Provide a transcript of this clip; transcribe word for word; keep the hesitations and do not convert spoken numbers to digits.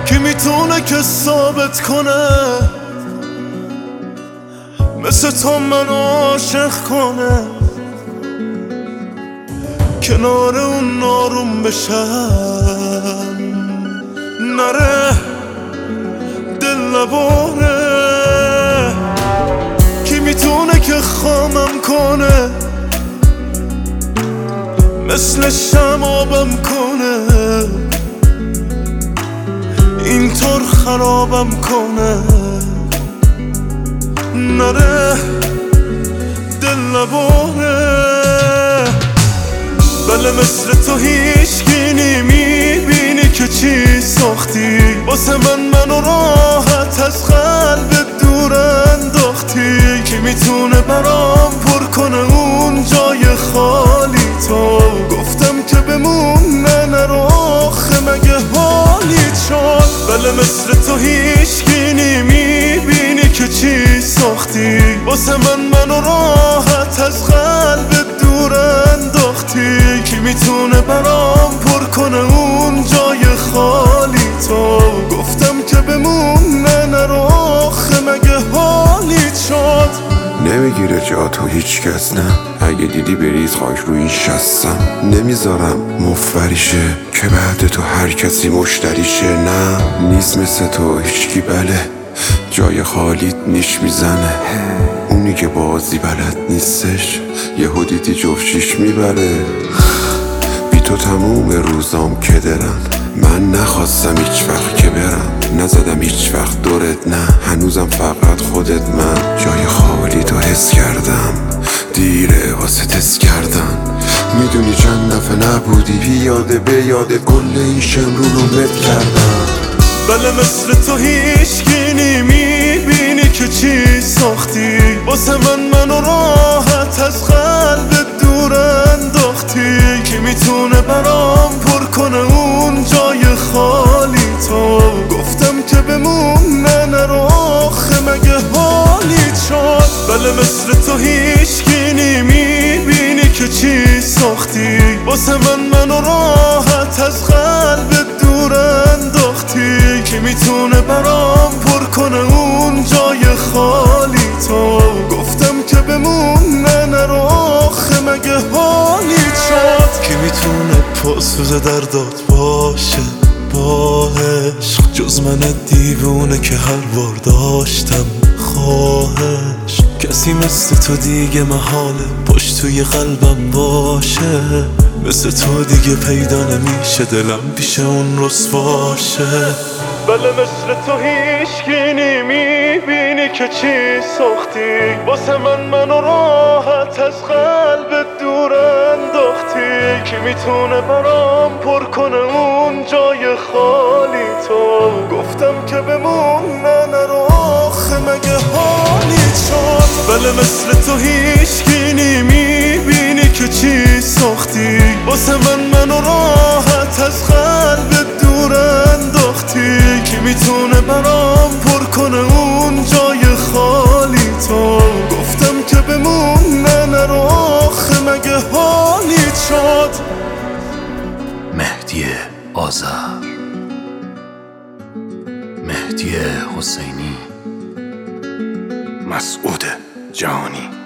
کی میتونه که ثابت کنه مثل تو منو عاشق کنه، کنار اون ناروم بشم نره دل نباره. کی میتونه که خامم کنه مثل شمابم کنه، اینطور خرابم کنه نره دل نباره. بله مثل تو هیچکی نمیبینی که چی ساختی واسه من، منو راحت از قلبت دور انداختی. کی میتونه برام پر کنه اون جای خالی تو؟ گفتم که بمونه نرو آخه مگه حالیت شد؟ بله مثل تو هیچکی نمیبینی که چی ساختی واسه من، منو راحت از قلبت دور انداختی. کی میتونه برام پر کنه اون جای خالی تو؟ گفتم که بمونه نرو آخه مگه حالیت شد؟ نمیگیره جا تو هیچ کس نه، اگه دیدی بریز خاک رو این شستم. نمیذارم مفبریشه که بعد تو هر کسی مشتریشه. نه نیست مثل تو هیچکی، بله جای خالیت نیش میزنه. اونی که بازی بلد نیستش یهو دیدی جفشیش میبره. بی تو تموم روزام کدرم، من نخواستم هیچ وقت که برم، نزدم هیچ وقت دورت نه، هنوزم فقط خودت. من جای خالی تو حس کردم، دیره واسه تست کردن. میدونی چند دفعه نبودی پیاده به یاده کل این شمرو رو مت کردم. بله مثل تو هیچکی نمیبینی که چی ساختی واسه من، منو راحت از قلبت دور انداختی. کی میتونه برام پر کنه اون جای خالی تو؟ گفتم که بمونه نرو آخه مگه حالیت شد؟ بله مثل تو هیچکی نمیبینی که چی ساختی واسه من، منو راحت از قلبت دور انداختی. کی میتونه برام پر کنه اون جای خالی تو؟ گفتم که بمونه نرو آخه مگه حالیت شد؟ کی میتونه پاسوز دردات باشه با عشق جز من دیوونه که هر بار داشتم خواهش؟ کسی مثل تو دیگه محاله پشت توی قلبم باشه، مثل تو دیگه پیدا نمیشه دلم پیش اون رسواشه. بله مثل تو هیچکی نمیبینی که چی ساختی واسه من، منو راحت از قلبت دور انداختی. کی میتونه برام پر کنه اون جای خالی تو؟ گفتم که بمونه نرو آخه مگه حالیت شد؟ بله مثل تو هیچکی نمیبینی که چی ساختی واسه من، منو راحت از قلبت دور انداختی. کی میتونه برام پر کنه اون جای خالی تو؟ گفتم که بمونه نرو آخه مگه حالیت شد؟ مهدی آذر، مهدی حسینی، مسعود جهانی.